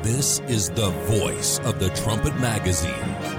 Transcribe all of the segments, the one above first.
This is the voice of the Trumpet Magazine.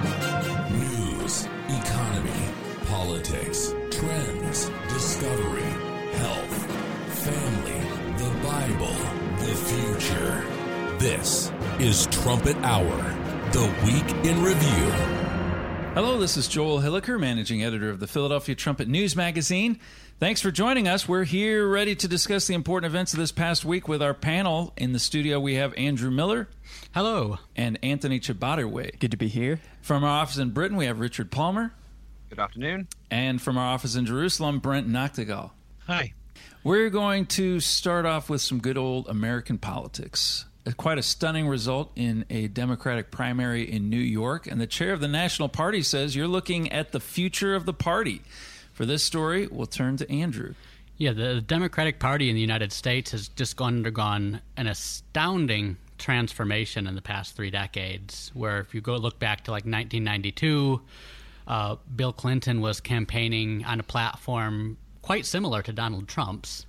News, economy, politics, trends, discovery, health, family, the Bible, the future. This is Trumpet Hour, the Week in Review. Hello, this is Joel Hilliker, managing editor of the Philadelphia Trumpet News Magazine. Thanks for joining us. We're here ready to discuss the important events of this past week with our panel. In the studio, we have Andrew Miller. Hello. And Anthony Chabaderway. Good to be here. From our office in Britain, we have Richard Palmer. Good afternoon. And from our office in Jerusalem, Brent Noctegal. Hi. We're going to start off with some good old American politics. Quite a stunning result in a Democratic primary in New York, and the chair of the National Party says you're looking at the future of the party. For this story, we'll turn to Andrew. Yeah, the Democratic Party in the United States has just undergone an astounding transformation in the past 3 decades, where if you go look back to like 1992, Bill Clinton was campaigning on a platform quite similar to Donald Trump's.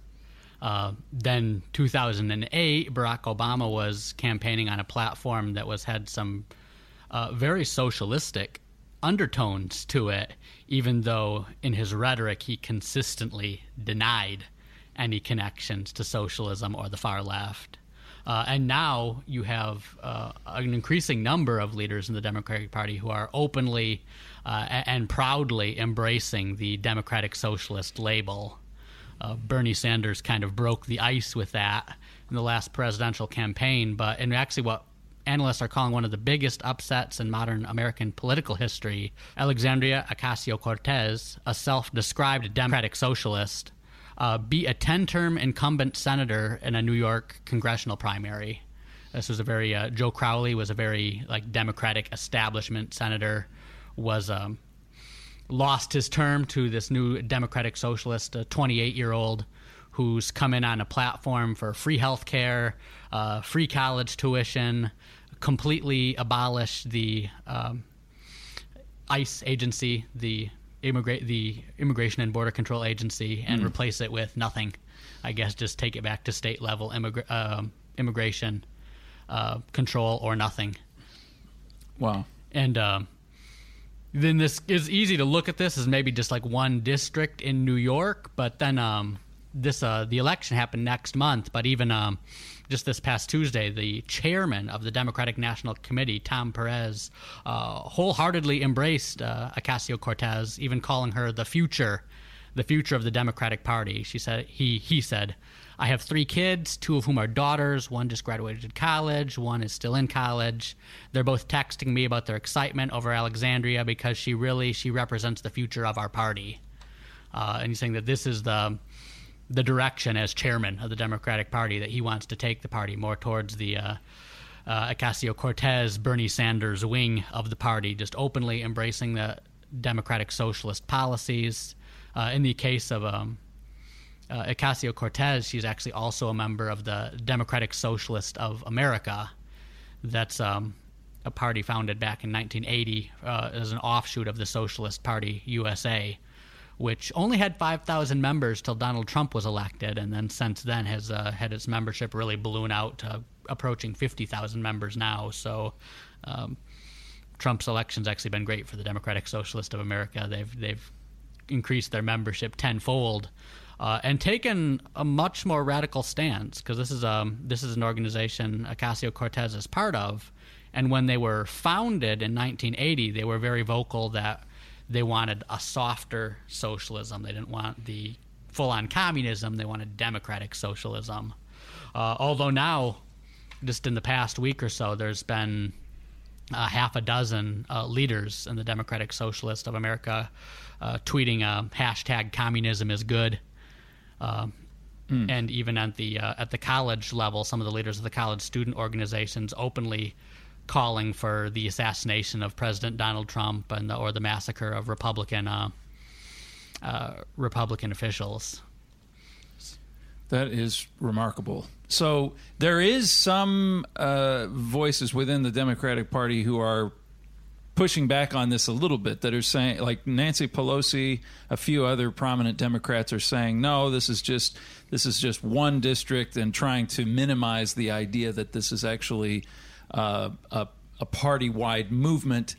Then 2008, Barack Obama was campaigning on a platform that had some very socialistic undertones to it, even though in his rhetoric he consistently denied any connections to socialism or the far left. And now you have an increasing number of leaders in the Democratic Party who are openly and proudly embracing the Democratic Socialist label. Bernie Sanders kind of broke the ice with that in the last presidential campaign, and actually what analysts are calling one of the biggest upsets in modern American political history, Alexandria Ocasio-Cortez, a self-described Democratic socialist, beat a 10-term incumbent senator in a New York congressional primary. This was Joe Crowley was a very Democratic establishment senator, was lost his term to this new Democratic socialist, a 28-year-old who's come in on a platform for free health care, free college tuition, completely abolish the ICE agency, the Immigration and Border Control Agency, and replace it with nothing. I guess just take it back to state-level immigration control or nothing. Wow. And then this is easy to look at this as maybe just like one district in New York, but then the election happened next month. But even just this past Tuesday, the chairman of the Democratic National Committee, Tom Perez, wholeheartedly embraced Ocasio-Cortez, even calling her the future of the Democratic Party. He said, I have 3 kids, 2 of whom are daughters. One just graduated college. One is still in college. They're both texting me about their excitement over Alexandria because she represents the future of our party. And he's saying that this is the direction as chairman of the Democratic Party, that he wants to take the party more towards the Ocasio-Cortez, Bernie Sanders wing of the party, just openly embracing the Democratic socialist policies. In the case of Ocasio-Cortez, she's actually also a member of the Democratic Socialist of America. That's a party founded back in 1980 as an offshoot of the Socialist Party USA, which only had 5,000 members till Donald Trump was elected, and then since then has had its membership really balloon out to approaching 50,000 members now. So Trump's election's actually been great for the Democratic Socialist of America. They've increased their membership tenfold. And taken a much more radical stance, because this is an organization Ocasio-Cortez is part of, and when they were founded in 1980, they were very vocal that they wanted a softer socialism. They didn't want the full-on communism. They wanted democratic socialism. Although now, just in the past week or so, there's been half a dozen leaders in the Democratic Socialist of America tweeting hashtag communism is good. And even at the college level, some of the leaders of the college student organizations openly calling for the assassination of President Donald Trump or the massacre of Republican officials. That is remarkable. So there is some voices within the Democratic Party who are pushing back on this a little bit, that are saying, like Nancy Pelosi, a few other prominent Democrats are saying, no, this is just one district, and trying to minimize the idea that this is actually a party-wide movement.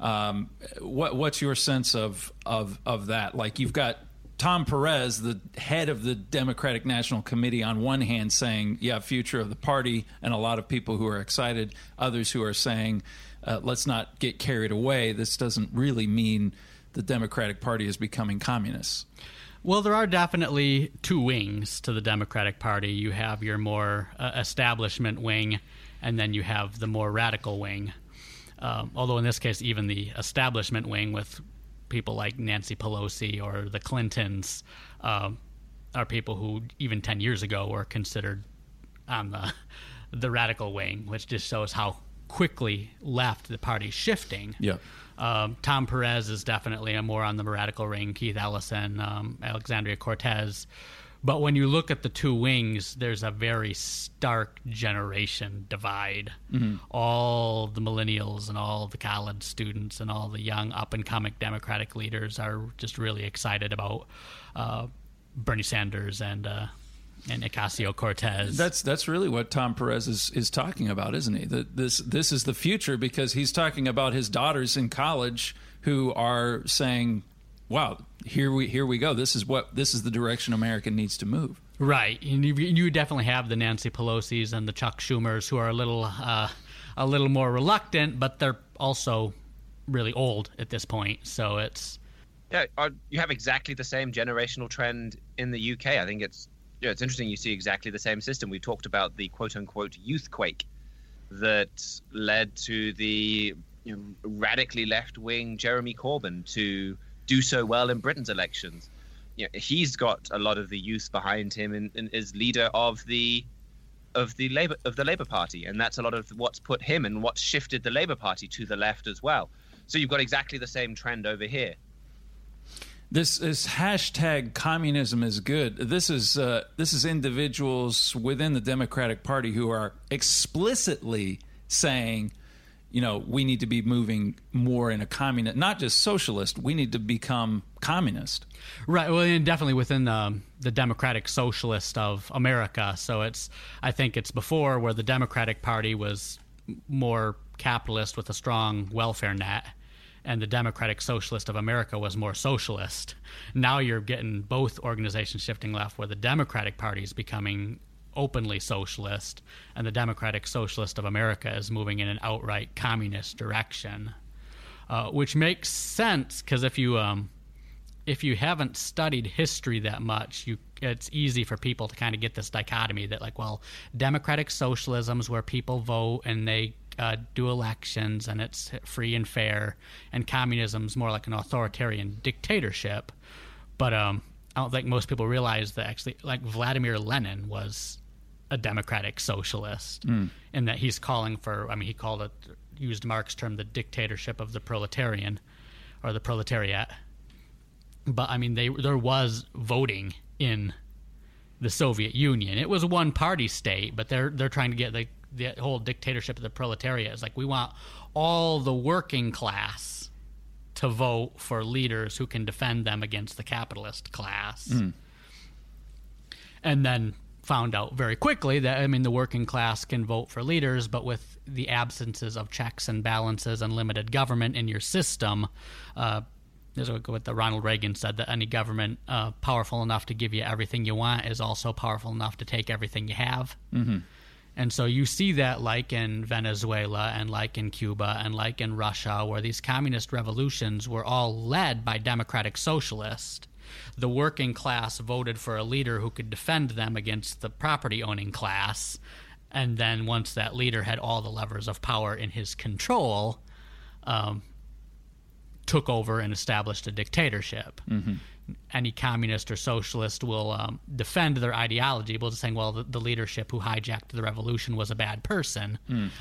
What's your sense of that? Like, you've got Tom Perez, the head of the Democratic National Committee, on one hand saying, yeah, future of the party, and a lot of people who are excited, others who are saying, let's not get carried away. This doesn't really mean the Democratic Party is becoming communist. Well, there are definitely two wings to the Democratic Party. You have your more establishment wing, and then you have the more radical wing. Although in this case, even the establishment wing with people like Nancy Pelosi or the Clintons are people who even 10 years ago were considered on the radical wing, which just shows how quickly left the party's shifting. Yeah. Tom Perez is definitely more on the radical wing, Keith Ellison, Alexandria Cortez. But when you look at the two wings, there's a very stark generation divide. Mm-hmm. All the millennials and all the college students and all the young up-and-coming Democratic leaders are just really excited about Bernie Sanders and Ocasio-Cortez. That's really what Tom Perez is talking about, isn't he? That this is the future, because he's talking about his daughters in college who are saying, wow, here we go. This is the direction America needs to move. Right. And you definitely have the Nancy Pelosi's and the Chuck Schumers who are a little more reluctant, but they're also really old at this point. So it's... Yeah, you have exactly the same generational trend in the UK. I think it's interesting you see exactly the same system. We talked about the quote-unquote youth quake that led to the radically left-wing Jeremy Corbyn to do so well in Britain's elections. He's got a lot of the youth behind him and is leader of the Labour Party, and that's a lot of what's put him and what's shifted the Labour Party to the left as well. So you've got exactly the same trend over here. This hashtag communism is good. This is individuals within the Democratic Party who are explicitly saying, we need to be moving more in a communist, not just socialist. We need to become communist. Right. Well, and definitely within the Democratic Socialist of America. So I think it's before where the Democratic Party was more capitalist with a strong welfare net, and the Democratic Socialist of America was more socialist. Now you're getting both organizations shifting left, where the Democratic Party is becoming openly socialist, and the Democratic Socialist of America is moving in an outright communist direction, which makes sense because if you haven't studied history that much, it's easy for people to kind of get this dichotomy that, like, well, democratic socialism is where people vote and they do elections and it's free and fair, and communism is more like an authoritarian dictatorship. But I don't think most people realize that actually, like, Vladimir Lenin was a democratic socialist, in that he's calling for, he used Marx's term, the dictatorship of the proletarian, or the proletariat. But there was voting in the Soviet Union. It was a one-party state, but they're trying to get the whole dictatorship of the proletariat. Is like, we want all the working class to vote for leaders who can defend them against the capitalist class. And then found out very quickly that, the working class can vote for leaders, but with the absences of checks and balances and limited government in your system, this is what the Ronald Reagan said, that any government powerful enough to give you everything you want is also powerful enough to take everything you have. Mm-hmm. And so you see that, like in Venezuela and like in Cuba and like in Russia, where these communist revolutions were all led by democratic socialists. The working class voted for a leader who could defend them against the property-owning class, and then once that leader had all the levers of power in his control, took over and established a dictatorship. Mm-hmm. Any communist or socialist will defend their ideology, but just saying, well, the leadership who hijacked the revolution was a bad person,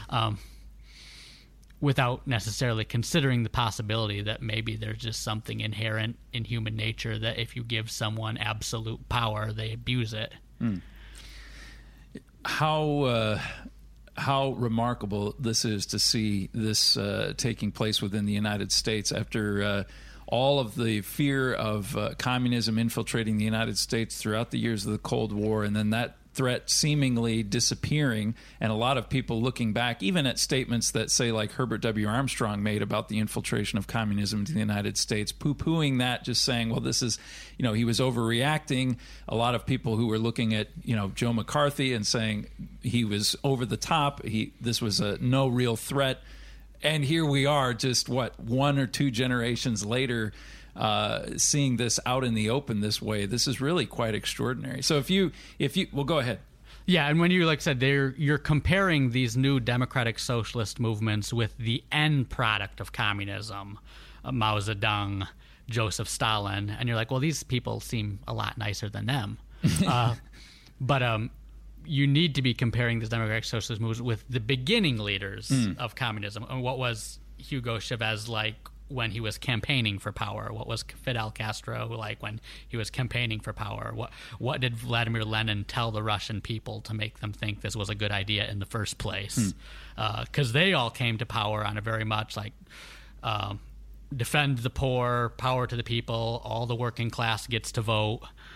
without necessarily considering the possibility that maybe there's just something inherent in human nature that if you give someone absolute power, they abuse it. How remarkable this is to see this taking place within the United States after all of the fear of communism infiltrating the United States throughout the years of the Cold War, and then that threat seemingly disappearing, and a lot of people looking back, even at statements that say like Herbert W. Armstrong made about the infiltration of communism into the United States, poo-pooing that, just saying, well, this is, he was overreacting. A lot of people who were looking at, Joe McCarthy and saying he was over the top. This was a no real threat. And here we are just, 1 or 2 generations later, seeing this out in the open this way. This is really quite extraordinary. So if you well, go ahead. Yeah, and when you said you're comparing these new democratic socialist movements with the end product of communism, Mao Zedong, Joseph Stalin, and you're like, well, these people seem a lot nicer than them. But you need to be comparing these democratic socialist movements with the beginning leaders of communism. And what was Hugo Chavez like when he was campaigning for power? What was Fidel Castro like when he was campaigning for power? What did Vladimir Lenin tell the Russian people to make them think this was a good idea in the first place? Because they all came to power on a very much defend the poor, power to the people, all the working class gets to vote,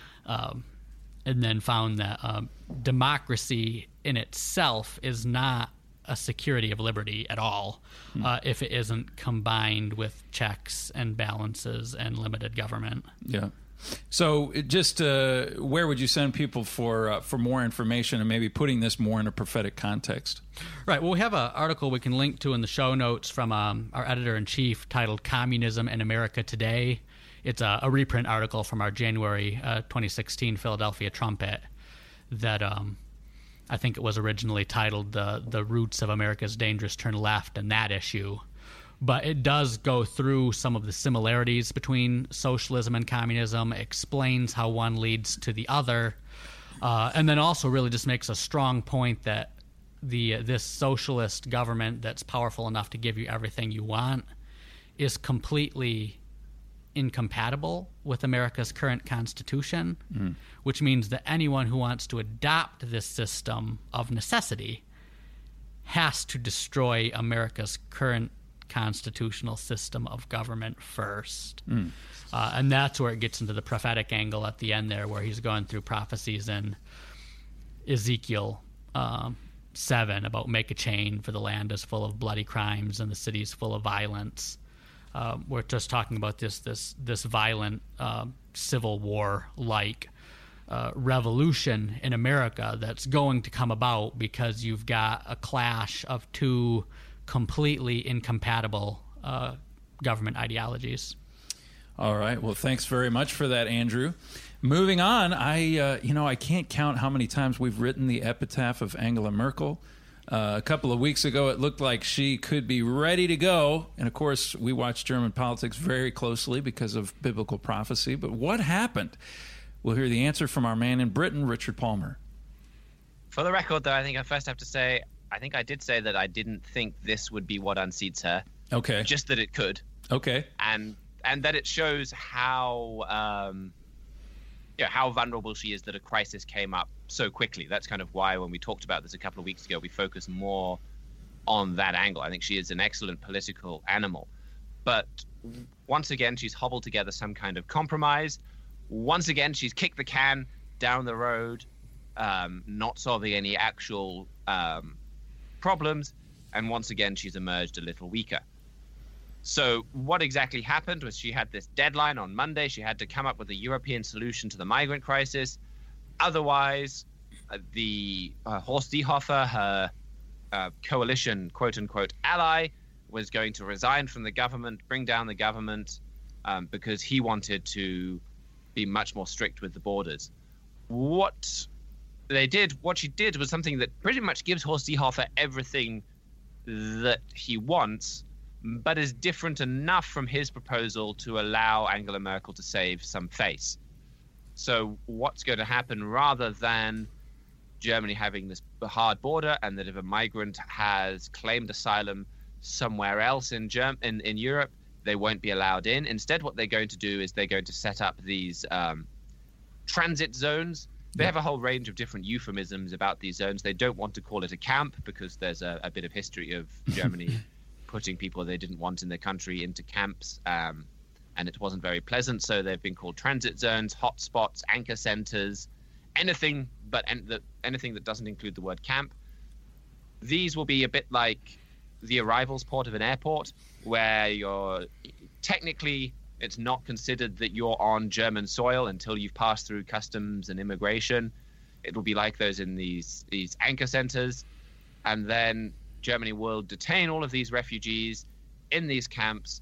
and then found that democracy in itself is not a security of liberty at all if it isn't combined with checks and balances and limited government. Yeah. So just where would you send people for more information and maybe putting this more in a prophetic context? Right. Well, we have an article we can link to in the show notes from our editor-in-chief titled Communism in America Today. It's a reprint article from our January 2016 Philadelphia Trumpet that I think it was originally titled The Roots of America's Dangerous Turn Left and that issue. But it does go through some of the similarities between socialism and communism, explains how one leads to the other, and then also really just makes a strong point that this socialist government that's powerful enough to give you everything you want is completely incompatible with America's current constitution, which means that anyone who wants to adopt this system of necessity has to destroy America's current constitutional system of government first. And that's where it gets into the prophetic angle at the end there, where he's going through prophecies in Ezekiel 7 about make a chain, for the land is full of bloody crimes and the city is full of violence. We're just talking about this violent Civil War-like revolution in America that's going to come about because you've got a clash of two completely incompatible government ideologies. All right. Well, thanks very much for that, Andrew. Moving on, I can't count how many times we've written the epitaph of Angela Merkel. A couple of weeks ago, it looked like she could be ready to go. And, of course, we watch German politics very closely because of biblical prophecy. But what happened? We'll hear the answer from our man in Britain, Richard Palmer. For the record, though, I think I first have to say, I think I did say that I didn't think this would be what unseats her. Okay. Just that it could. Okay. And that it shows how how vulnerable she is that a crisis came up so quickly. That's kind of why when we talked about this a couple of weeks ago, we focused more on that angle. I think she is an excellent political animal. But once again, she's hobbled together some kind of compromise. Once again, she's kicked the can down the road, not solving any actual problems. And once again, she's emerged a little weaker. So what exactly happened was she had this deadline on Monday. She had to come up with a European solution to the migrant crisis. Otherwise, the Horst Seehofer, her coalition, quote-unquote, ally, was going to resign from the government, bring down the government, because he wanted to be much more strict with the borders. What she did was something that pretty much gives Horst Seehofer everything that he wants, but is different enough from his proposal to allow Angela Merkel to save some face. So what's going to happen, rather than Germany having this hard border, and that if a migrant has claimed asylum somewhere else in Europe, they won't be allowed in. Instead, what they're going to do is they're going to set up these transit zones. They have a whole range of different euphemisms about these zones. They don't want to call it a camp because there's a bit of history of Germany putting people they didn't want in their country into camps, and it wasn't very pleasant. So they've been called transit zones, hotspots, anchor centers, anything anything that doesn't include the word camp. These will be a bit like the arrivals port of an airport, where technically it's not considered that you're on German soil until you've passed through customs and immigration. It will be like those in these anchor centers. And then Germany will detain all of these refugees in these camps.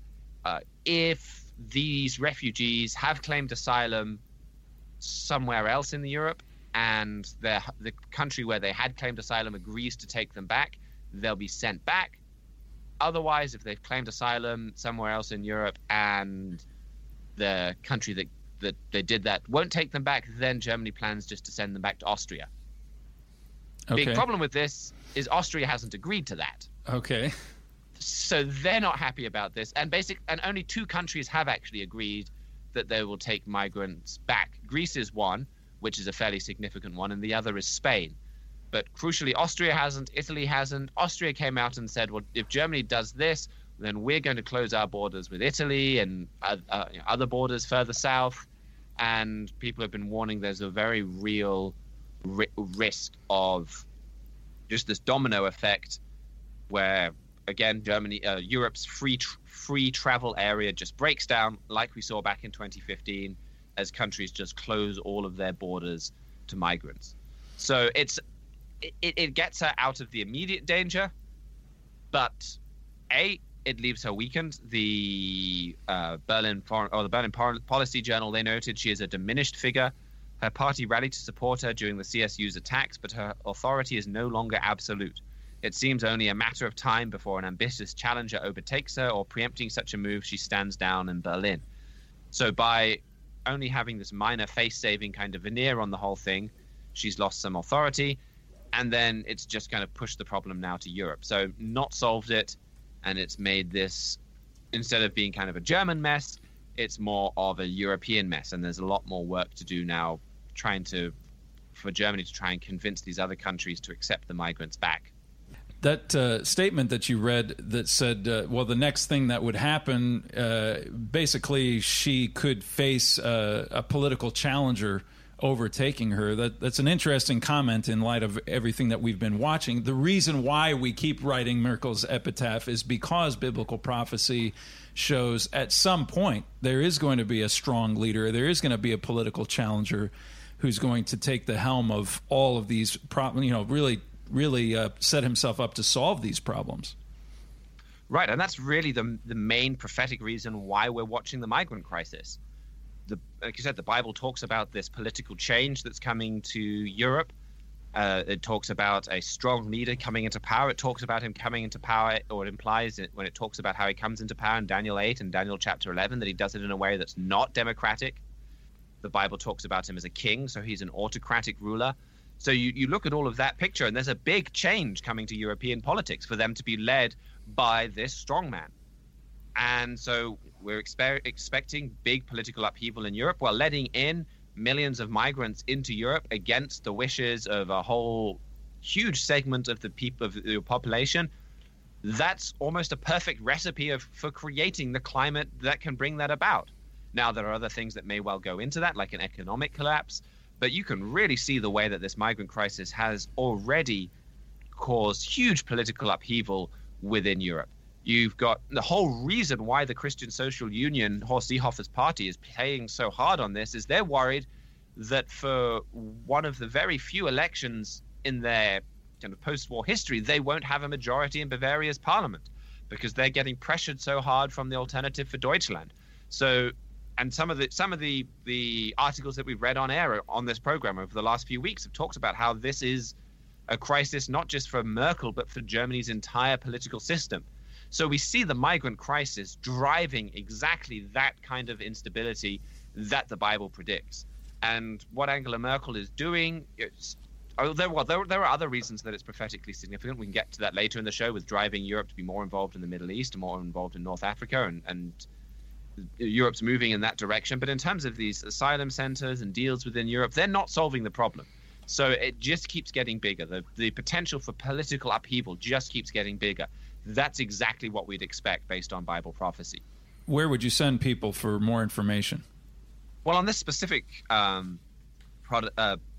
If these refugees have claimed asylum somewhere else in Europe, and the country where they had claimed asylum agrees to take them back, they'll be sent back. Otherwise, if they've claimed asylum somewhere else in Europe and the country that they did that won't take them back, then Germany plans just to send them back to Austria. Okay. Big problem with this is Austria hasn't agreed to that. Okay. So they're not happy about this. And only 2 countries have actually agreed that they will take migrants back. Greece is one, which is a fairly significant one, and the other is Spain. But crucially, Austria hasn't, Italy hasn't. Austria came out and said, well, if Germany does this, then we're going to close our borders with Italy and other borders further south. And people have been warning there's a very real risk of just this domino effect where, again, Europe's free travel area just breaks down, like we saw back in 2015, as countries just close all of their borders to migrants. So it gets her out of the immediate danger, but it leaves her weakened. The Berlin Policy Journal, they noted she is a diminished figure. Her party rallied to support her during the CSU's attacks, but her authority is no longer absolute. It seems only a matter of time before an ambitious challenger overtakes her, or preempting such a move, she stands down in Berlin. So by only having this minor face-saving kind of veneer on the whole thing, she's lost some authority, and then it's just kind of pushed the problem now to Europe. So not solved it, and it's made this, instead of being kind of a German mess, it's more of a European mess, and there's a lot more work to do now for Germany to try and convince these other countries to accept the migrants back. That statement that you read that said, well, the next thing that would happen, basically she could face a political challenger overtaking her. That's an interesting comment in light of everything that we've been watching. The reason why we keep writing Merkel's epitaph is because biblical prophecy shows at some point there is going to be a strong leader. There is going to be a political challenger who's going to take the helm of all of these problems, really set himself up to solve these problems. Right, and that's really the main prophetic reason why we're watching the migrant crisis. Like you said, the Bible talks about this political change that's coming to Europe. It talks about a strong leader coming into power. It talks about him coming into power, or it implies it when it talks about how he comes into power in Daniel 8 and Daniel chapter 11, that he does it in a way that's not democratic. The Bible talks about him as a king, so he's an autocratic ruler. So you look at all of that picture, and there's a big change coming to European politics for them to be led by this strongman. And so we're expecting big political upheaval in Europe, while letting in millions of migrants into Europe against the wishes of a whole huge segment of the population. That's almost a perfect recipe for creating the climate that can bring that about. Now, there are other things that may well go into that, like an economic collapse, but you can really see the way that this migrant crisis has already caused huge political upheaval within Europe. You've got the whole reason why the Christian Social Union, Horst Seehofer's party, is playing so hard on this is they're worried that for one of the very few elections in their kind of post-war history, they won't have a majority in Bavaria's parliament because they're getting pressured so hard from the Alternative for Deutschland. So, and some of the articles that we've read on air on this program over the last few weeks have talked about how this is a crisis not just for Merkel, but for Germany's entire political system. So we see the migrant crisis driving exactly that kind of instability that the Bible predicts. And what Angela Merkel is doing, there are other reasons that it's prophetically significant. We can get to that later in the show, with driving Europe to be more involved in the Middle East and more involved in North Africa, and Europe's moving in that direction. But in terms of these asylum centers and deals within Europe, they're not solving the problem. So it just keeps getting bigger. The potential for political upheaval just keeps getting bigger. That's exactly what we'd expect based on Bible prophecy. Where would you send people for more information? Well, on this specific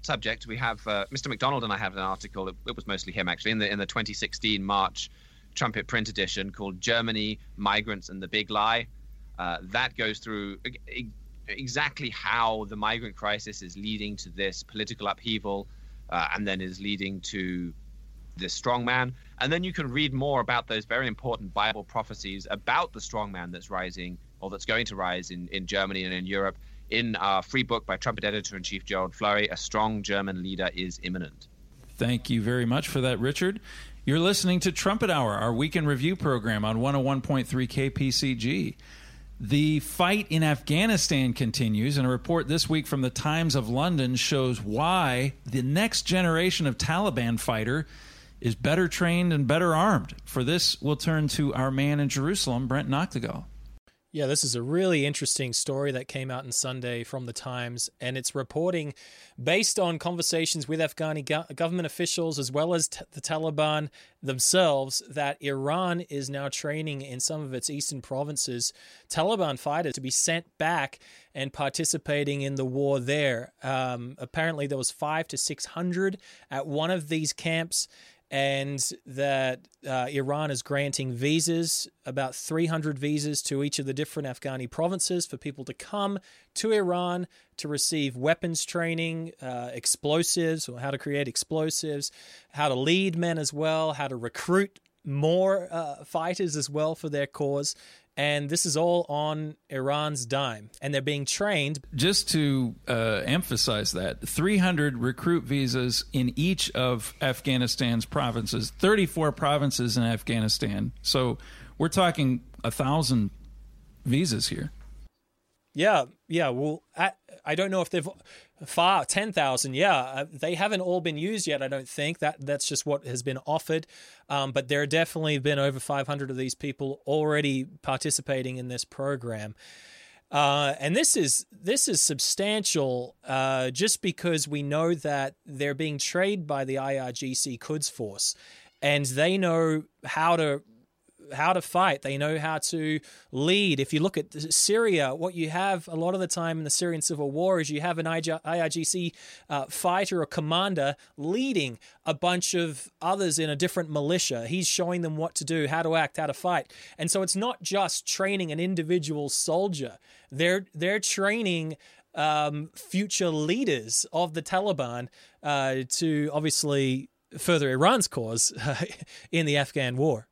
subject, we have Mr. McDonald and I have an article. It was mostly him actually in the 2016 March Trumpet print edition called "Germany, Migrants, and the Big Lie." That goes through exactly how the migrant crisis is leading to this political upheaval, and then is leading to this strongman. And then you can read more about those very important Bible prophecies about the strongman that's rising, or that's going to rise in Germany and in Europe, in our free book by Trumpet Editor-in-Chief Gerald Flurry, A Strong German Leader is Imminent. Thank you very much for that, Richard. You're listening to Trumpet Hour, our weekend review program on 101.3 KPCG. The fight in Afghanistan continues, and a report this week from the Times of London shows why the next generation of Taliban fighter is better trained and better armed. For this, we'll turn to our man in Jerusalem, Brent Noctegal. Yeah, this is a really interesting story that came out on Sunday from the Times, and it's reporting based on conversations with Afghani government officials as well as the Taliban themselves that Iran is now training in some of its eastern provinces Taliban fighters to be sent back and participating in the war there. Apparently there was 500 to 600 at one of these camps, and that Iran is granting visas, about 300 visas to each of the different Afghani provinces for people to come to Iran to receive weapons training, explosives, or how to create explosives, how to lead men as well, how to recruit more fighters as well for their cause. And this is all on Iran's dime. And they're being trained. Just to emphasize that, 300 recruit visas in each of Afghanistan's provinces, 34 provinces in Afghanistan. So we're talking 1,000 visas here. Yeah. Well, I don't know if they've 10,000. Yeah, they haven't all been used yet. I don't think that's just what has been offered. But there have definitely been over 500 of these people already participating in this program. And this is substantial, just because we know that they're being trained by the IRGC Quds Force, and they know how to fight. They know how to lead. If you look at Syria, what you have a lot of the time in the Syrian civil war is you have an IRGC fighter or commander leading a bunch of others in a different militia. He's showing them what to do, how to act, how to fight. And so it's not just training an individual soldier. They're training future leaders of the Taliban to obviously further Iran's cause in the Afghan war.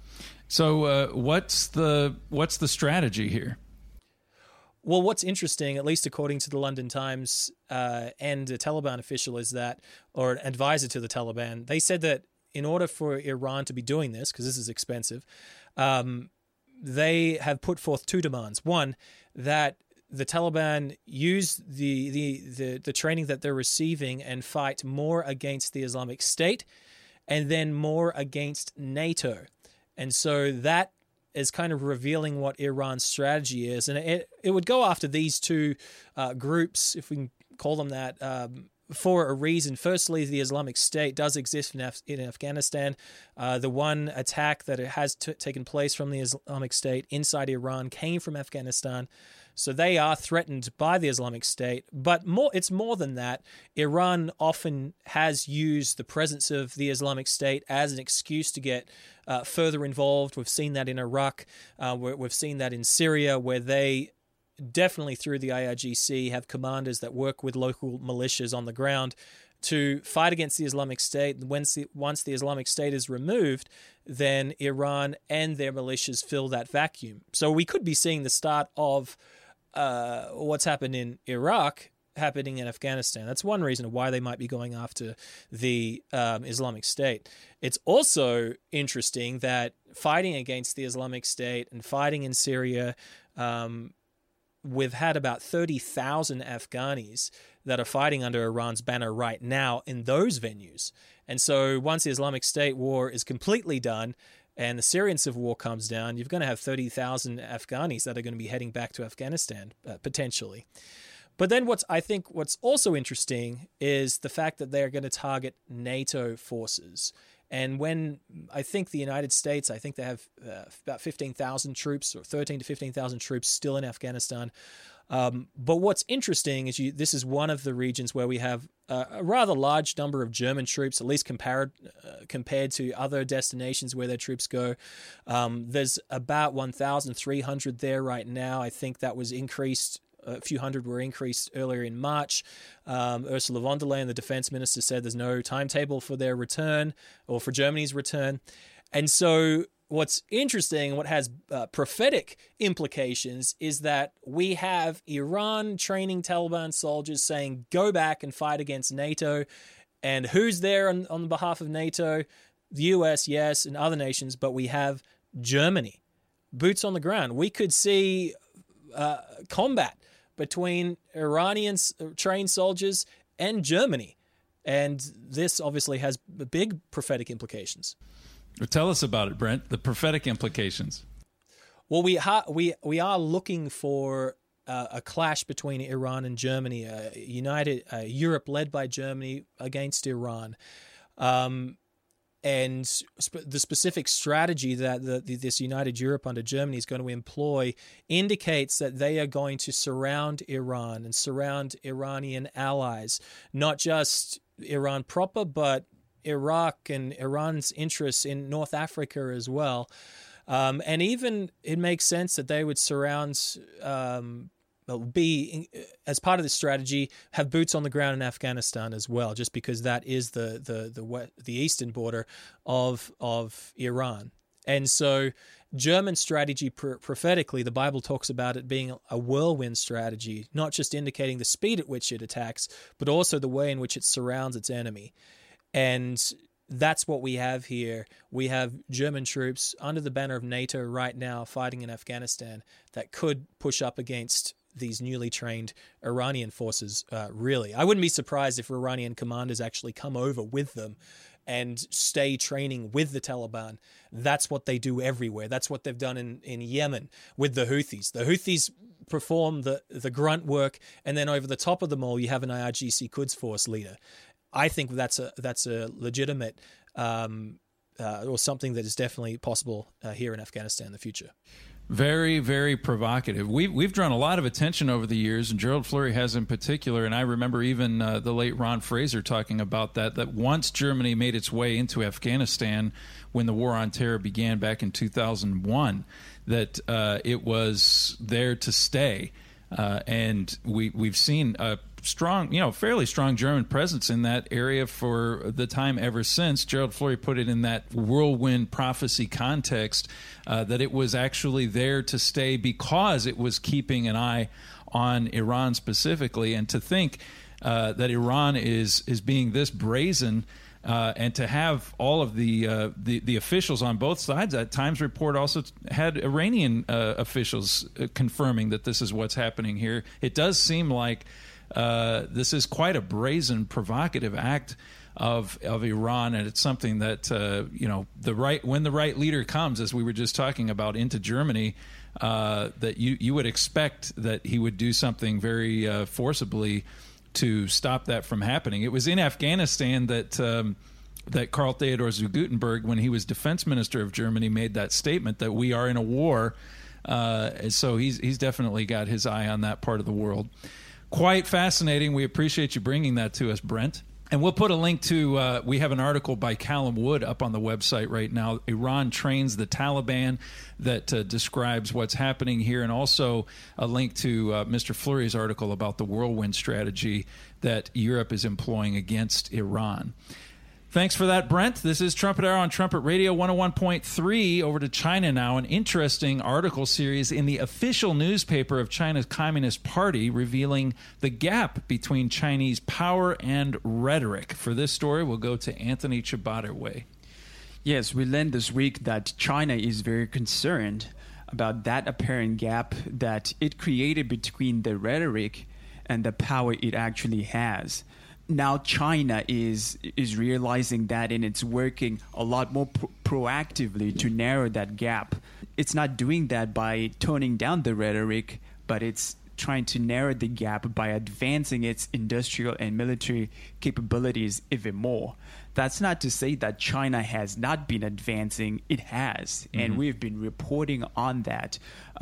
So what's the strategy here? Well, what's interesting, at least according to the London Times and a Taliban official, is that, or an advisor to the Taliban, they said that in order for Iran to be doing this, because this is expensive, they have put forth two demands. One, that the Taliban use the training that they're receiving and fight more against the Islamic State, and then more against NATO. And so that is kind of revealing what Iran's strategy is. And it would go after these two groups, if we can call them that, for a reason. Firstly, the Islamic State does exist in Afghanistan. The one attack that has taken place from the Islamic State inside Iran came from Afghanistan. So they are threatened by the Islamic State. But it's more than that. Iran often has used the presence of the Islamic State as an excuse to get further involved. We've seen that in Iraq. We've seen that in Syria, where they definitely, through the IRGC, have commanders that work with local militias on the ground to fight against the Islamic State. Once the Islamic State is removed, then Iran and their militias fill that vacuum. So we could be seeing the start of what's happened in Iraq happening in Afghanistan. That's one reason why they might be going after the Islamic State. It's also interesting that fighting against the Islamic State and fighting in Syria, we've had about 30,000 Afghanis that are fighting under Iran's banner right now in those venues. And so once the Islamic State war is completely done and the Syrian civil war comes down, you're going to have 30,000 Afghanis that are going to be heading back to Afghanistan, potentially. But then what's also interesting is the fact that they're going to target NATO forces. And when I think the United States, I think they have about 15,000 troops, or 13 to 15,000 troops still in Afghanistan. But what's interesting is this is one of the regions where we have a rather large number of German troops, at least compared to other destinations where their troops go. There's about 1,300 there right now. I think that was increased. A few hundred were increased earlier in March. Ursula von der Leyen, the defense minister, said there's no timetable for their return or for Germany's return. And so what's interesting, what has prophetic implications, is that we have Iran training Taliban soldiers saying, go back and fight against NATO. And who's there on behalf of NATO? The US, yes, and other nations, but we have Germany. Boots on the ground. We could see combat between Iranian trained soldiers and Germany. And this obviously has big prophetic implications. Tell us about it, Brent, the prophetic implications. Well, we are looking for a clash between Iran and Germany, Europe led by Germany against Iran. And the specific strategy that this united Europe under Germany is going to employ indicates that they are going to surround Iran and surround Iranian allies, not just Iran proper, but Iraq and Iran's interests in North Africa as well. And even it makes sense that they would surround, as part of this strategy, have boots on the ground in Afghanistan as well, just because that is the eastern border of Iran. And so German strategy, prophetically, the Bible talks about it being a whirlwind strategy, not just indicating the speed at which it attacks, but also the way in which it surrounds its enemy. And that's what we have here. We have German troops under the banner of NATO right now fighting in Afghanistan that could push up against these newly trained Iranian forces, really. I wouldn't be surprised if Iranian commanders actually come over with them and stay training with the Taliban. That's what they do everywhere. That's what they've done in Yemen with the Houthis. The Houthis perform the grunt work, and then over the top of them all, you have an IRGC Quds Force leader. I think that's a legitimate or something that is definitely possible here in Afghanistan in the future. Very, very provocative. We've drawn a lot of attention over the years, and Gerald Fleury has in particular, and I remember even the late Ron Fraser talking about that once Germany made its way into Afghanistan when the War on Terror began back in 2001, that it was there to stay. And we've seen a strong, fairly strong German presence in that area for the time ever since. Gerald Fleury put it in that whirlwind prophecy context, that it was actually there to stay because it was keeping an eye on Iran specifically. And to think that Iran is being this brazen, and to have all of the officials on both sides. That Times report also had Iranian officials confirming that this is what's happening here. It does seem like this is quite a brazen, provocative act of Iran, and it's something that when the right leader comes, as we were just talking about, into Germany, that you would expect that he would do something very forcibly to stop that from happening. It was in Afghanistan that Karl Theodor zu Guttenberg, when he was defense minister of Germany, made that statement that we are in a war. So he's definitely got his eye on that part of the world. Quite fascinating. We appreciate you bringing that to us, Brent. And we'll put a link to, we have an article by Callum Wood up on the website right now, Iran Trains the Taliban, that describes what's happening here, and also a link to Mr. Fleury's article about the whirlwind strategy that Europe is employing against Iran. Thanks for that, Brent. This is Trumpet Hour on Trumpet Radio 101.3. Over to China now. An interesting article series in the official newspaper of China's Communist Party revealing the gap between Chinese power and rhetoric. For this story, we'll go to Anthony Chibaderway. Yes, we learned this week that China is very concerned about that apparent gap that it created between the rhetoric and the power it actually has. Now China is realizing that, and it's working a lot more proactively to narrow that gap. It's not doing that by toning down the rhetoric, but it's trying to narrow the gap by advancing its industrial and military capabilities even more. That's not to say that China has not been advancing. It has, and we've been reporting on that.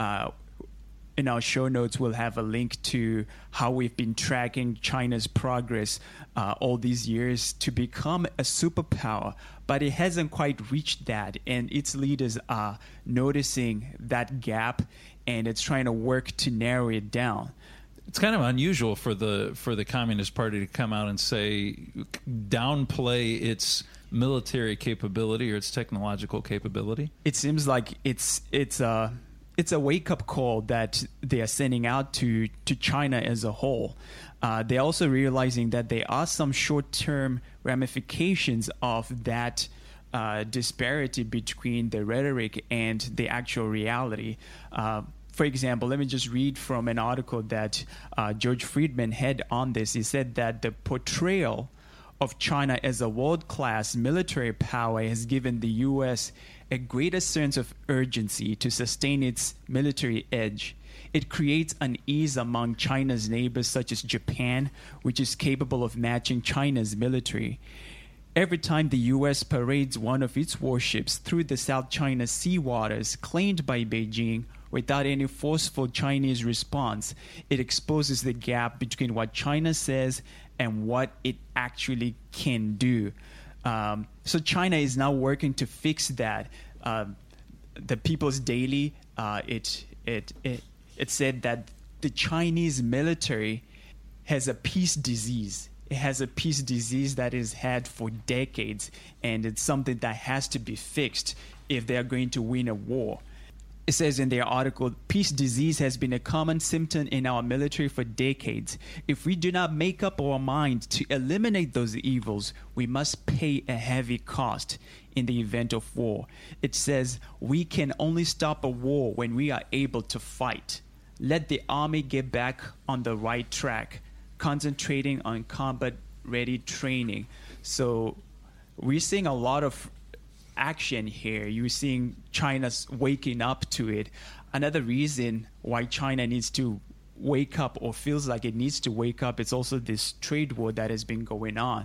In our show notes, we'll have a link to how we've been tracking China's progress all these years to become a superpower, but it hasn't quite reached that, and its leaders are noticing that gap, and it's trying to work to narrow it down. It's kind of unusual for the Communist Party to come out and say, downplay its military capability or its technological capability. It seems like it's a wake-up call that they are sending out to China as a whole. They're also realizing that there are some short-term ramifications of that disparity between the rhetoric and the actual reality. For example, let me just read from an article that George Friedman had on this. He said that the portrayal of China as a world-class military power has given the U.S. a greater sense of urgency to sustain its military edge. It creates unease among China's neighbors, such as Japan, which is capable of matching China's military. Every time the U.S. parades one of its warships through the South China Sea waters claimed by Beijing without any forceful Chinese response, it exposes the gap between what China says and what it actually can do. So China is now working to fix that. The People's Daily, it said that the Chinese military has a peace disease. It has a peace disease that is had for decades, and it's something that has to be fixed if they are going to win a war. It says in their article, peace disease has been a common symptom in our military for decades. If we do not make up our mind to eliminate those evils, we must pay a heavy cost in the event of war. It says we can only stop a war when we are able to fight. Let the army get back on the right track, concentrating on combat-ready training. So we're seeing a lot of action here. You're seeing China's waking up to it. Another reason why China needs to wake up, or feels like it needs to wake up, it's also this trade war that has been going on.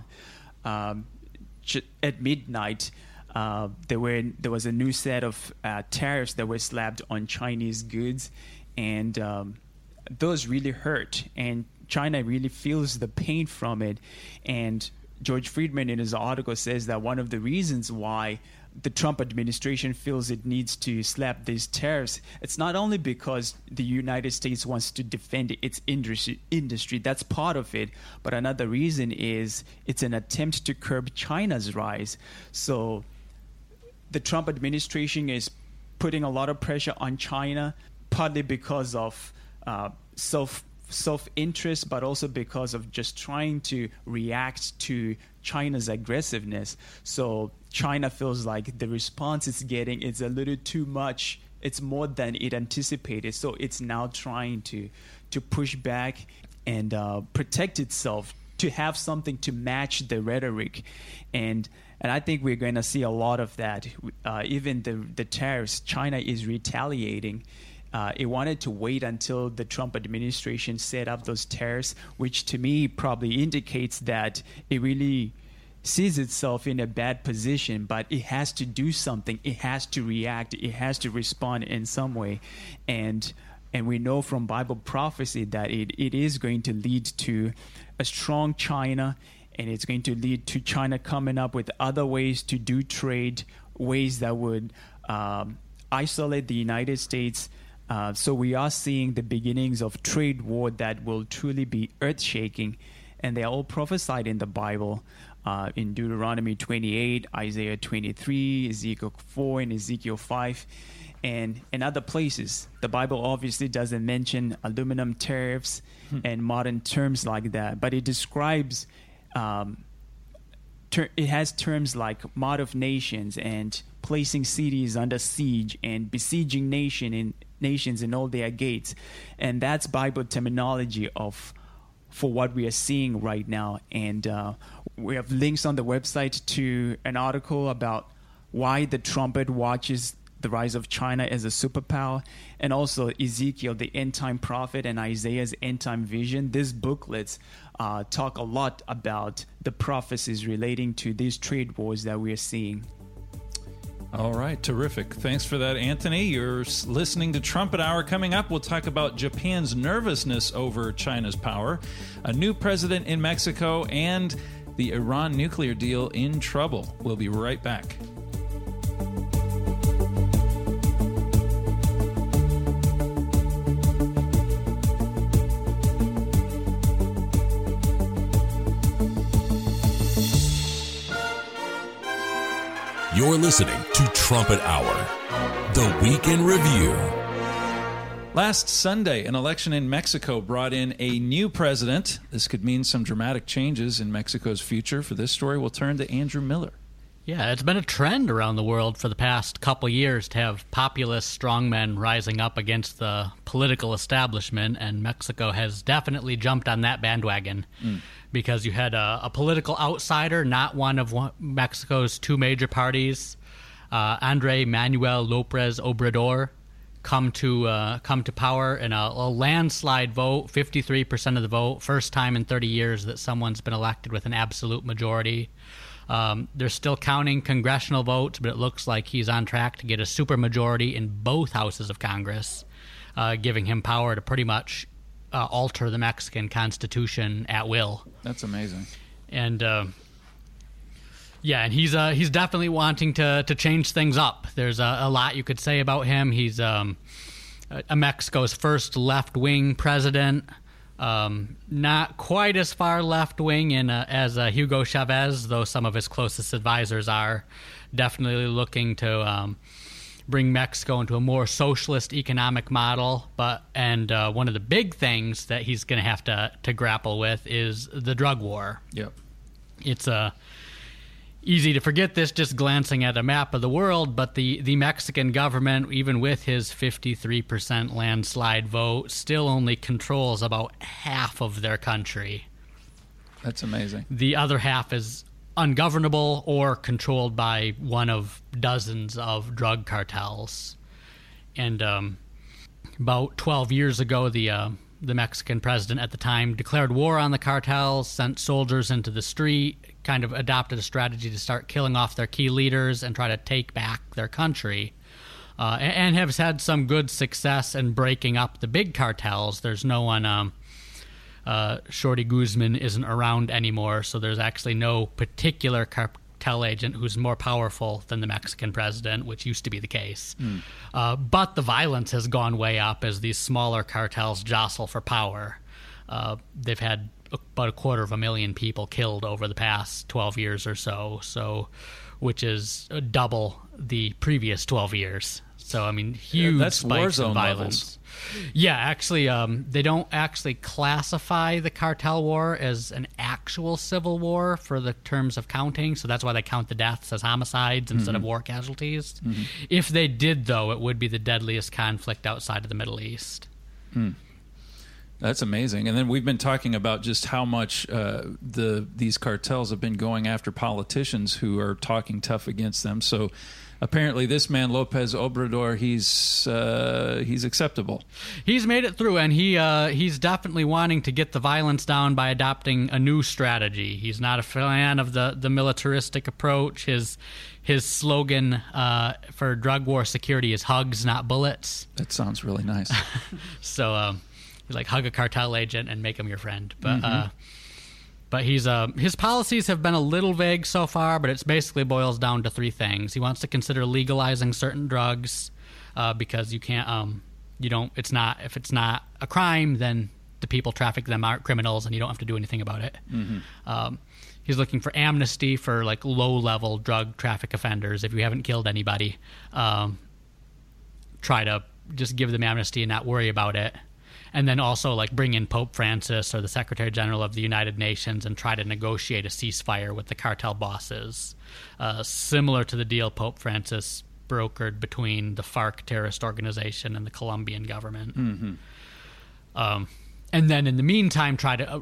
At midnight, there was a new set of tariffs that were slapped on Chinese goods, and those really hurt, and China really feels the pain from it. And George Friedman in his article says that one of the reasons why the Trump administration feels it needs to slap these tariffs, it's not only because the United States wants to defend its industry, that's part of it, but another reason is it's an attempt to curb China's rise. So the Trump administration is putting a lot of pressure on China, partly because of self-interest, but also because of just trying to react to China's aggressiveness. So China feels like the response it's getting is a little too much. It's more than it anticipated. So it's now trying to push back and protect itself, to have something to match the rhetoric. And I think we're going to see a lot of that. Even the tariffs, China is retaliating. It wanted to wait until the Trump administration set up those tariffs, which to me probably indicates that it really sees itself in a bad position, but it has to do something. It has to react. It has to respond in some way. And we know from Bible prophecy that it is going to lead to a strong China, and it's going to lead to China coming up with other ways to do trade, ways that would isolate the United States. So we are seeing the beginnings of trade war that will truly be earth-shaking, and they are all prophesied in the Bible, in Deuteronomy 28, Isaiah 23, Ezekiel 4, and Ezekiel 5, and in other places. The Bible obviously doesn't mention aluminum tariffs and modern terms like that, but it describes, it has terms like march of nations and placing cities under siege and besieging nations in all their gates. And that's Bible terminology for what we are seeing right now. And we have links on the website to an article about why the trumpet watches the rise of China as a superpower, and also Ezekiel, the end-time prophet, and Isaiah's end-time vision. These booklets talk a lot about the prophecies relating to these trade wars that we are seeing. All right, terrific. Thanks for that, Anthony. You're listening to Trumpet Hour. Coming up, we'll talk about Japan's nervousness over China's power, a new president in Mexico, and the Iran nuclear deal in trouble. We'll be right back. You're listening to Trumpet Hour, the Week in Review. Last Sunday, an election in Mexico brought in a new president. This could mean some dramatic changes in Mexico's future. For this story, we'll turn to Andrew Miller. Yeah, it's been a trend around the world for the past couple years to have populist strongmen rising up against the political establishment, and Mexico has definitely jumped on that bandwagon because you had a political outsider, not one of Mexico's two major parties, Andrés Manuel López Obrador, come to power in a landslide vote, 53% of the vote, first time in 30 years that someone's been elected with an absolute majority. They're still counting congressional votes, but it looks like he's on track to get a supermajority in both houses of Congress, giving him power to pretty much alter the Mexican Constitution at will. That's amazing. And and he's definitely wanting to change things up. There's a lot you could say about him. He's Mexico's first left-wing president. Not quite as far left-wing as Hugo Chavez, though some of his closest advisors are. Definitely looking to bring Mexico into a more socialist economic model. And one of the big things that he's going to have to grapple with is the drug war. Yep. It's easy to forget this just glancing at a map of the world, but the Mexican government, even with his 53% landslide vote, still only controls about half of their country. That's amazing. The other half is ungovernable or controlled by one of dozens of drug cartels. And about 12 years ago, the Mexican president at the time declared war on the cartels, sent soldiers into the street, kind of adopted a strategy to start killing off their key leaders and try to take back their country, and has had some good success in breaking up the big cartels. There's no one, Shorty Guzman isn't around anymore, so there's actually no particular cartel agent who's more powerful than the Mexican president, which used to be the case. But the violence has gone way up as these smaller cartels jostle for power. They've had about 250,000 people killed over the past 12 years or so, which is double the previous 12 years. So, I mean, huge that's spikes in warzone violence. levels. Yeah, actually, they don't actually classify the cartel war as an actual civil war for the terms of counting, so that's why they count the deaths as homicides instead of war casualties. If they did, though, it would be the deadliest conflict outside of the Middle East. That's amazing. And then we've been talking about just how much these cartels have been going after politicians who are talking tough against them. So apparently this man, Lopez Obrador, he's acceptable. He's made it through, and he's definitely wanting to get the violence down by adopting a new strategy. He's not a fan of the militaristic approach. His slogan for drug war security is hugs, not bullets. That sounds really nice. So he's like, hug a cartel agent and make him your friend. But his policies have been a little vague so far, but it's basically boils down to three things. He wants to consider legalizing certain drugs because you can't, if it's not a crime, then the people traffic them aren't criminals and you don't have to do anything about it. He's looking for amnesty for like low-level drug traffic offenders. If you haven't killed anybody, try to just give them amnesty and not worry about it. And then also like bring in Pope Francis or the Secretary General of the United Nations and try to negotiate a ceasefire with the cartel bosses, similar to the deal Pope Francis brokered between the FARC terrorist organization and the Colombian government. And then in the meantime, try to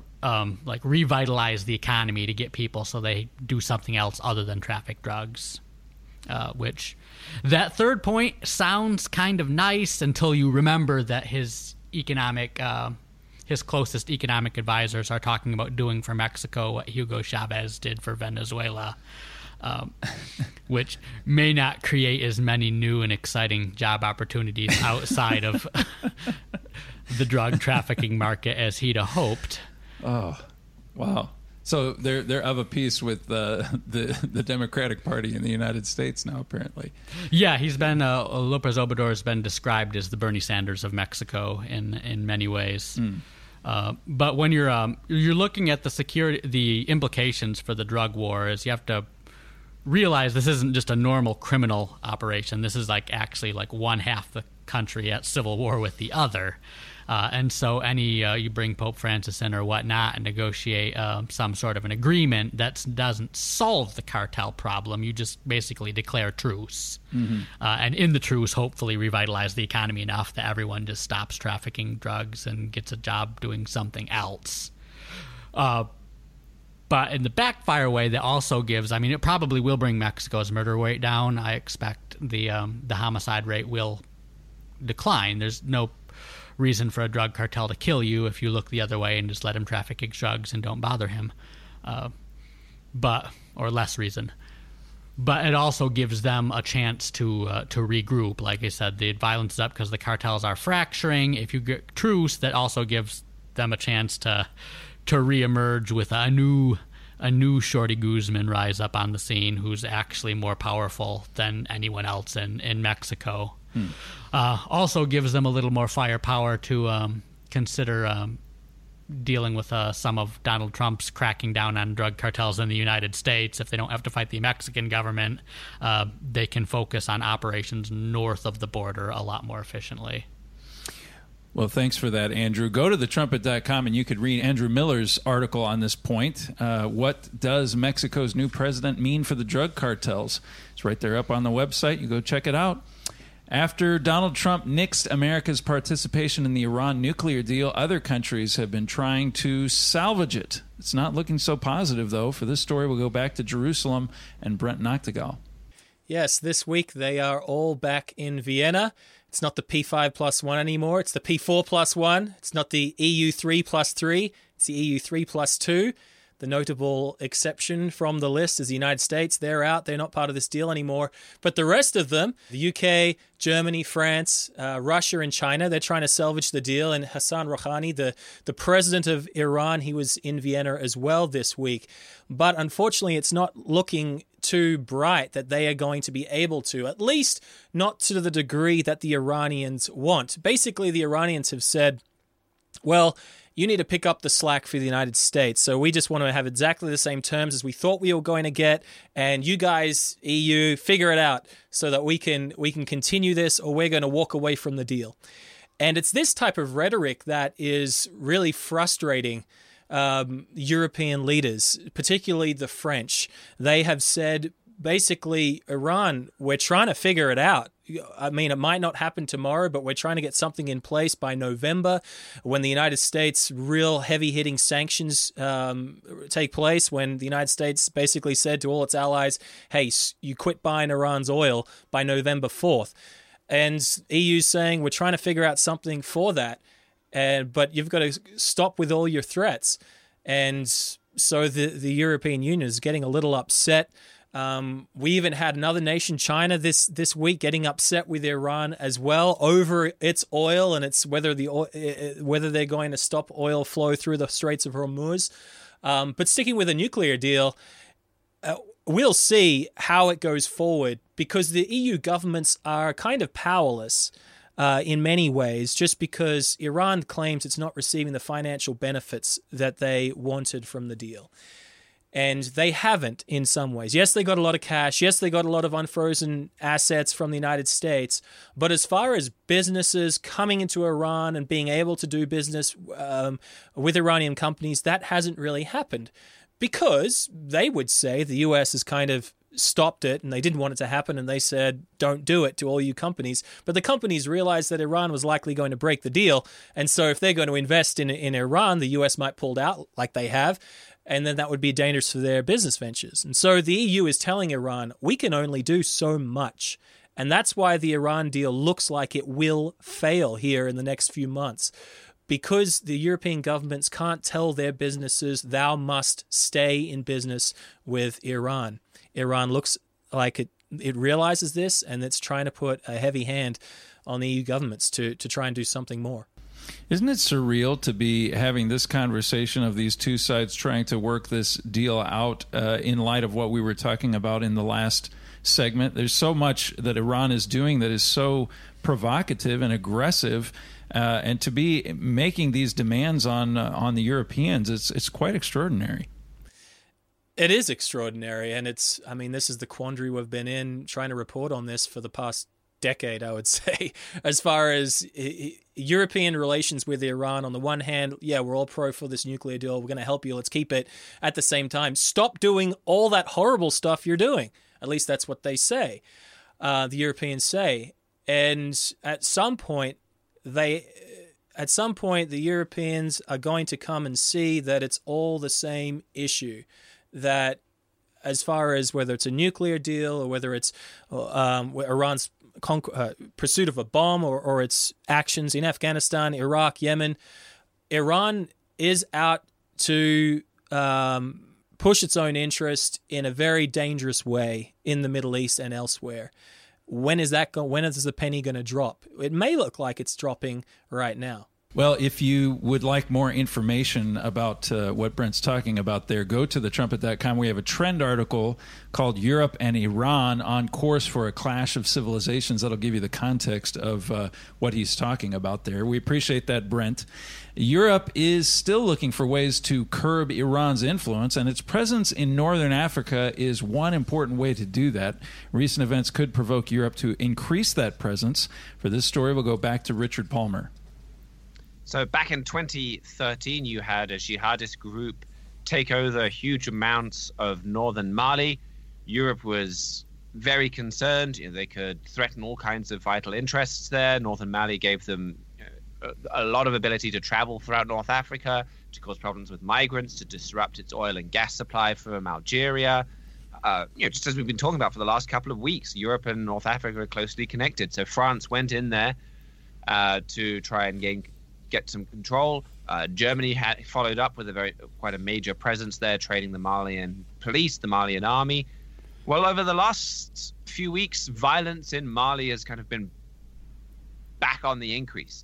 revitalize the economy to get people so they do something else other than traffic drugs. which that third point sounds kind of nice until you remember that his closest economic advisors are talking about doing for Mexico what Hugo Chavez did for Venezuela, which may not create as many new and exciting job opportunities outside of the drug trafficking market as he'd have hoped. Oh, wow. So they're of a piece with the Democratic Party in the United States now, apparently. Yeah, he's been López Obrador has been described as the Bernie Sanders of Mexico in many ways. But when you're looking at the implications for the drug war, is you have to realize this isn't just a normal criminal operation. This is actually one half the country at civil war with the other. And so you bring Pope Francis in or whatnot and negotiate some sort of an agreement that doesn't solve the cartel problem. You just basically declare truce. And in the truce, hopefully revitalize the economy enough that everyone just stops trafficking drugs and gets a job doing something else. But in the backfire way, that also gives, it probably will bring Mexico's murder rate down. I expect the homicide rate will decline. There's no reason for a drug cartel to kill you if you look the other way and just let him traffic drugs and don't bother him, or less reason. But it also gives them a chance to regroup. Like I said, the violence is up because the cartels are fracturing. If you get truce, that also gives them a chance to reemerge with a new Shorty Guzman rise up on the scene, who's actually more powerful than anyone else in Mexico. Also gives them a little more firepower to consider dealing with some of Donald Trump's cracking down on drug cartels in the United States. If they don't have to fight the Mexican government, they can focus on operations north of the border a lot more efficiently. Well, thanks for that, Andrew. Go to thetrumpet.com and you could read Andrew Miller's article on this point. What does Mexico's new president mean for the drug cartels? It's right there up on the website. You go check it out. After Donald Trump nixed America's participation in the Iran nuclear deal, other countries have been trying to salvage it. It's not looking so positive, though. For this story, we'll go back to Jerusalem and Brent Noctegal. Yes, this week they are all back in Vienna. It's not the P5+1 anymore. It's the P4+1. It's not the EU 3+3. It's the EU 3+2. The notable exception from the list is the United States. They're out. They're not part of this deal anymore. But the rest of them, the UK, Germany, France, Russia, and China, they're trying to salvage the deal. And Hassan Rouhani, the president of Iran, he was in Vienna as well this week. But unfortunately, it's not looking too bright that they are going to be able to, at least not to the degree that the Iranians want. Basically, the Iranians have said, well, you need to pick up the slack for the United States. So we just want to have exactly the same terms as we thought we were going to get. And you guys, EU, figure it out so that we can continue this, or we're going to walk away from the deal. And it's this type of rhetoric that is really frustrating European leaders, particularly the French. They have said, basically, Iran, we're trying to figure it out. It might not happen tomorrow, but we're trying to get something in place by November when the United States' real heavy-hitting sanctions take place, when the United States basically said to all its allies, hey, you quit buying Iran's oil by November 4th. And EU's saying, we're trying to figure out something for that, but you've got to stop with all your threats. And so the European Union is getting a little upset. We even had another nation, China, this week getting upset with Iran as well over its oil, and it's whether they're going to stop oil flow through the Straits of Hormuz. But sticking with a nuclear deal, we'll see how it goes forward, because the EU governments are kind of powerless in many ways, just because Iran claims it's not receiving the financial benefits that they wanted from the deal. And they haven't in some ways. Yes, they got a lot of cash. Yes, they got a lot of unfrozen assets from the United States. But as far as businesses coming into Iran and being able to do business with Iranian companies, that hasn't really happened, because they would say the U.S. has kind of stopped it and they didn't want it to happen, and they said, don't do it to all you companies. But the companies realized that Iran was likely going to break the deal. And so if they're going to invest in Iran, the U.S. might pull out like they have. and then that would be dangerous for their business ventures. And so the EU is telling Iran, we can only do so much. And that's why the Iran deal looks like it will fail here in the next few months, because the European governments can't tell their businesses, thou must stay in business with Iran. Iran looks like it realizes this, and it's trying to put a heavy hand on the EU governments to try and do something more. Isn't it surreal to be having this conversation of these two sides trying to work this deal out in light of what we were talking about in the last segment? There's so much that Iran is doing that is so provocative and aggressive, and to be making these demands on the Europeans, it's quite extraordinary. It is extraordinary, and this is the quandary we've been in trying to report on this for the past decade, I would say, as far as European relations with Iran. On the one hand, yeah, we're all pro for this nuclear deal. We're going to help you. Let's keep it. At the same time, stop doing all that horrible stuff you're doing. At least that's what they say. The Europeans say. And at some point, the Europeans are going to come and see that it's all the same issue. That as far as whether it's a nuclear deal or whether it's Iran's pursuit of a bomb or its actions in Afghanistan, Iraq, Yemen, Iran is out to push its own interest in a very dangerous way in the Middle East and elsewhere. When is the penny going to drop? It may look like it's dropping right now. Well, if you would like more information about what Brent's talking about there, go to thetrumpet.com. We have a trend article called Europe and Iran on course for a clash of civilizations. That'll give you the context of what he's talking about there. We appreciate that, Brent. Europe is still looking for ways to curb Iran's influence, and its presence in northern Africa is one important way to do that. Recent events could provoke Europe to increase that presence. For this story, we'll go back to Richard Palmer. So back in 2013, you had a jihadist group take over huge amounts of northern Mali. Europe was very concerned. They could threaten all kinds of vital interests there. Northern Mali gave them a lot of ability to travel throughout North Africa, to cause problems with migrants, to disrupt its oil and gas supply from Algeria. Just as we've been talking about for the last couple of weeks, Europe and North Africa are closely connected. So France went in there to try and get some control. Germany had followed up with quite a major presence there, training the Malian police, the Malian army. Well, over the last few weeks, violence in Mali has kind of been back on the increase.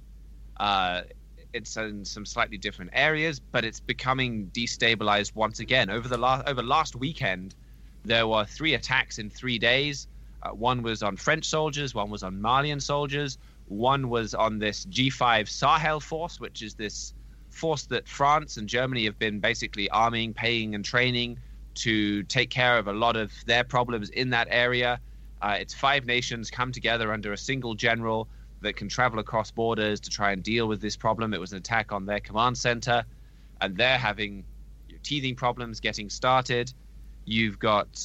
It's in some slightly different areas, but it's becoming destabilized once again. Over last weekend, there were 3 attacks in 3 days. One was on French soldiers, one was on Malian soldiers. One was on this G5 Sahel force, which is this force that France and Germany have been basically arming, paying, and training to take care of a lot of their problems in that area. It's 5 nations come together under a single general that can travel across borders to try and deal with this problem. It was an attack on their command center, and they're having teething problems getting started. You've got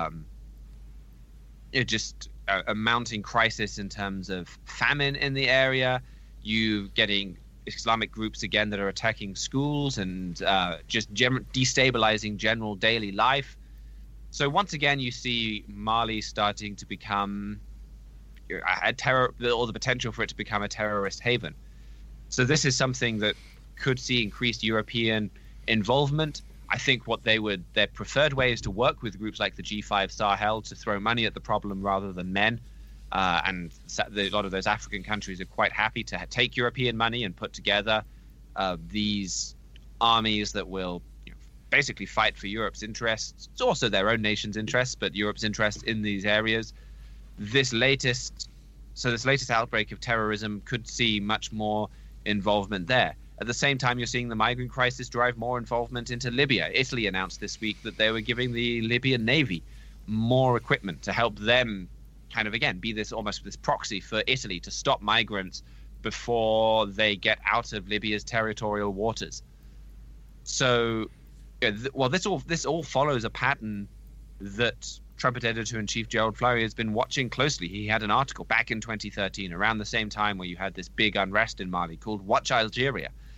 just a mounting crisis in terms of famine in the area. You getting Islamic groups again that are attacking schools and just destabilizing general daily life. So once again, you see Mali starting to become a terror, or the potential for it to become a terrorist haven. So this is something that could see increased European involvement. I think their preferred way is to work with groups like the G5 Sahel to throw money at the problem rather than men. And a lot of those African countries are quite happy to take European money and put together these armies that will basically fight for Europe's interests. It's also their own nation's interests, but Europe's interest in these areas. This latest outbreak of terrorism could see much more involvement there. At the same time, you're seeing the migrant crisis drive more involvement into Libya. Italy announced this week that they were giving the Libyan Navy more equipment to help them kind of, again, be this proxy for Italy to stop migrants before they get out of Libya's territorial waters. So, this all follows a pattern that Trumpet Editor-in-Chief Gerald Flurry has been watching closely. He had an article back in 2013, around the same time where you had this big unrest in Mali, called Watch Algeria.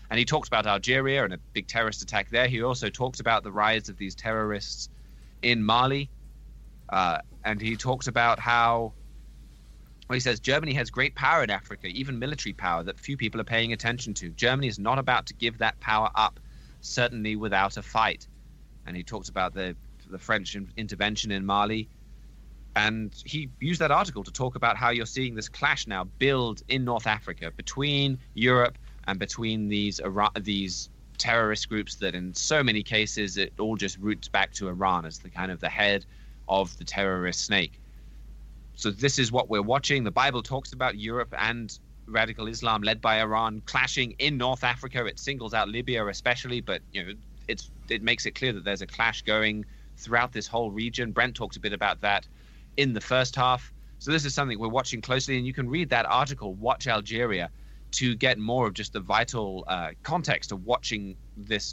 And he talked about Algeria and a big terrorist attack there. He also talked about the rise of these terrorists in Mali. And he talked about how, well, he says, Germany has great power in Africa, even military power that few people are paying attention to. Germany is not about to give that power up, certainly without a fight. And he talked about the French intervention in Mali. And he used that article to talk about how you're seeing this clash now build in North Africa between Europe and between these terrorist groups that in so many cases it all just roots back to Iran as the kind of the head of the terrorist snake. So this is what we're watching. The Bible talks about Europe and radical Islam led by Iran clashing in North Africa. It singles out Libya especially, but it makes it clear that there's a clash going throughout this whole region. Brent talked a bit about that in the first half. So this is something we're watching closely, and you can read that article, Watch Algeria, to get more of just the vital context of watching this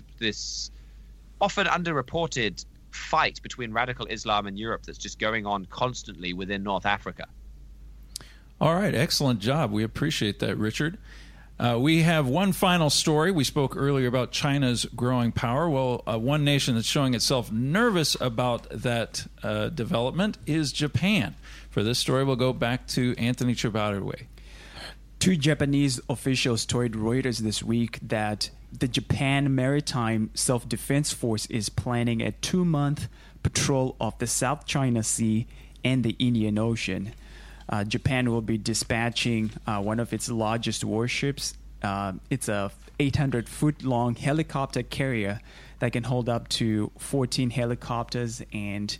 often underreported fight between radical Islam and Europe that's just going on constantly within North Africa. All right, excellent job. We appreciate that, Richard. We have one final story. We spoke earlier about China's growing power. Well, one nation that's showing itself nervous about that development is Japan. For this story, we'll go back to Anthony Chabadarway. 2 Japanese officials told Reuters this week that the Japan Maritime Self-Defense Force is planning a 2-month patrol of the South China Sea and the Indian Ocean. Japan will be dispatching one of its largest warships. It's a 800-foot-long helicopter carrier that can hold up to 14 helicopters, and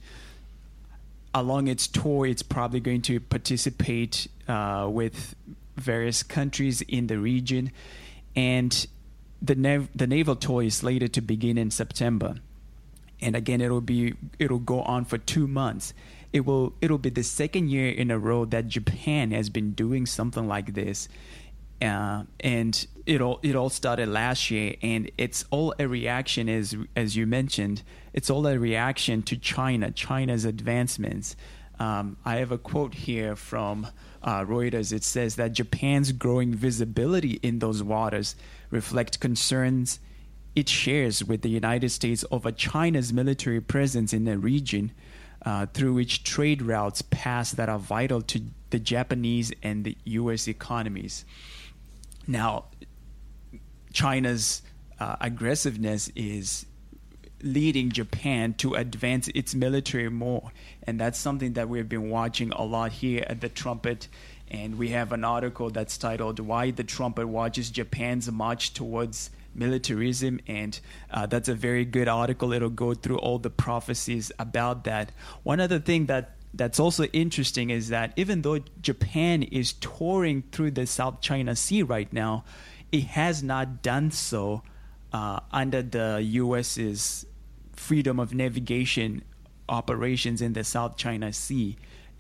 along its tour, it's probably going to participate with various countries in the region, and the naval tour is slated to begin in September. And again, it'll go on for 2 months. It'll be the second year in a row that Japan has been doing something like this, and it all started last year, and it's all a reaction, as you mentioned, it's all a reaction to China's advancements. I have a quote here from Reuters. It says that Japan's growing visibility in those waters reflect concerns it shares with the United States over China's military presence in the region, through which trade routes pass that are vital to the Japanese and the U.S. economies. Now, China's aggressiveness is leading Japan to advance its military more, and that's something that we've been watching a lot here at the Trumpet. And we have an article that's titled "Why the Trumpet Watches Japan's March Towards Militarism," and that's a very good article. It'll go through all the prophecies about that. One other thing that's also interesting is that even though Japan is touring through the South China Sea right now, it has not done so under the U.S.'s freedom of navigation operations in the South China Sea.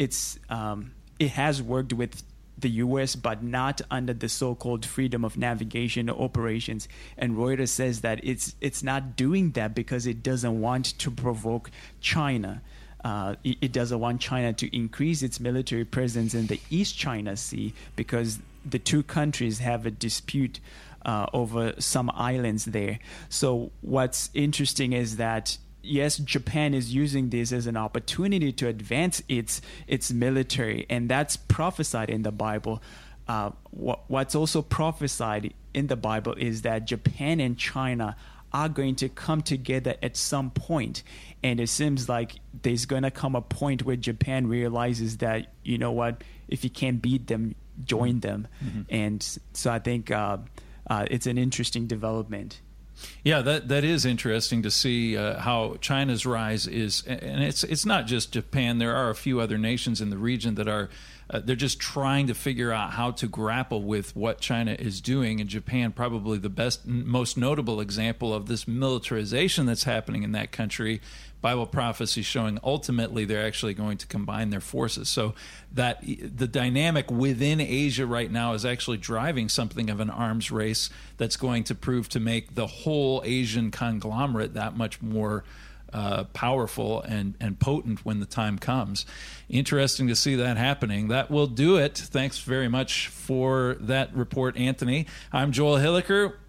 It has worked with the U.S., but not under the so-called freedom of navigation operations. And Reuters says that it's not doing that because it doesn't want to provoke China. It doesn't want China to increase its military presence in the East China Sea because the two countries have a dispute over some islands there. So what's interesting is that, yes, Japan is using this as an opportunity to advance its military, and that's prophesied in the Bible. What's also prophesied in the Bible is that Japan and China are going to come together at some point, and it seems like there's going to come a point where Japan realizes that, you know what, if you can't beat them, join them. Mm-hmm. And so I think it's an interesting development. Yeah, that is interesting to see how China's rise is, and it's not just Japan. There are a few other nations in the region that are they're just trying to figure out how to grapple with what China is doing. And Japan, probably the most notable example of this militarization that's happening in that country. Bible prophecy showing ultimately they're actually going to combine their forces. So that the dynamic within Asia right now is actually driving something of an arms race that's going to prove to make the whole Asian conglomerate that much more powerful and potent when the time comes. Interesting to see that happening. That will do it. Thanks very much for that report, Anthony. I'm Joel Hilliker.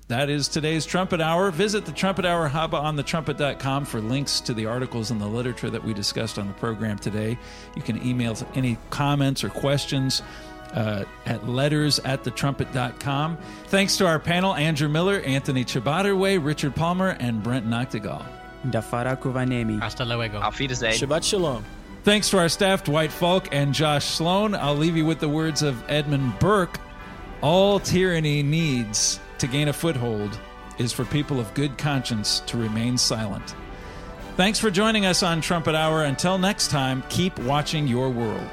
That is today's Trumpet Hour. Visit the Trumpet Hour Hub on thetrumpet.com for links to the articles and the literature that we discussed on the program today. You can email any comments or questions at letters@thetrumpet.com. Thanks to our panel, Andrew Miller, Anthony Chabaderway, Richard Palmer, and Brent Noctegal. Dafara Kuvanemi. Hasta luego. Auf Wiedersehen. Shabbat Shalom. Thanks to our staff, Dwight Falk and Josh Sloan. I'll leave you with the words of Edmund Burke. All tyranny needs to gain a foothold is for people of good conscience to remain silent. Thanks for joining us on Trumpet Hour. Until next time, keep watching your world.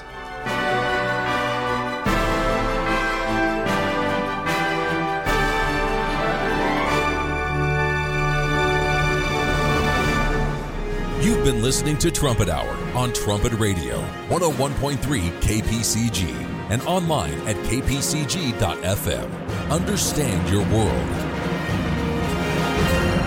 You've been listening to Trumpet Hour on Trumpet Radio, 101.3 KPCG, and online at kpcg.fm. Understand your world.